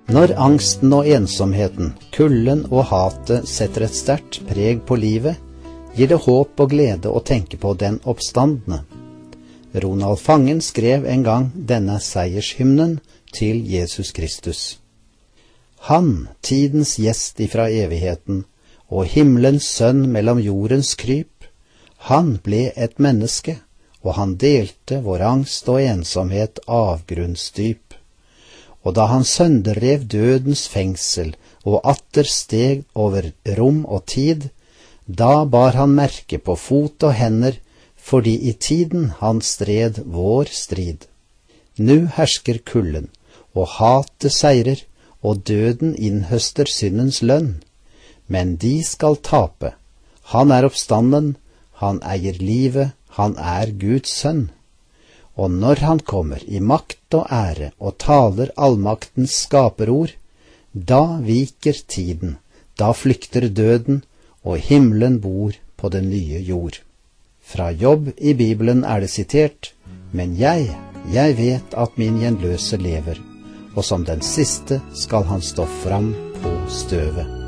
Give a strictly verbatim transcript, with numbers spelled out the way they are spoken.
Når angsten og ensomheten, kulden og hatet setter et sterkt preg på livet, gir det håp og glede å tenke på den oppstandne. Ronald Fangen skrev en gang denne seiershymnen til Jesus Kristus. Han, tidens gjest ifra evigheten, og himmelens sønn mellom jordens kryp, han ble et menneske, og han delte vår angst og ensomhet avgrunnsdyp. Og da han sønderrev dødens fengsel og atter steg over rom og tid, da bar han merke på fot og hender, fordi i tiden han stred vår strid. Nu hersker kulden, og hatet seirer, og døden innhøster syndens lønn. Men de skal tape. Han er oppstanden, han eier livet, han er Guds sønn. Og når han kommer i makt og ære og taler allmaktens skaperord, da viker tiden, da flykter døden, og himmelen bor på den nye jord. Fra Jobb i Bibelen er det sitert, men jeg, jeg vet at min gjenløse lever, og som den siste skal han stå fram på støvet.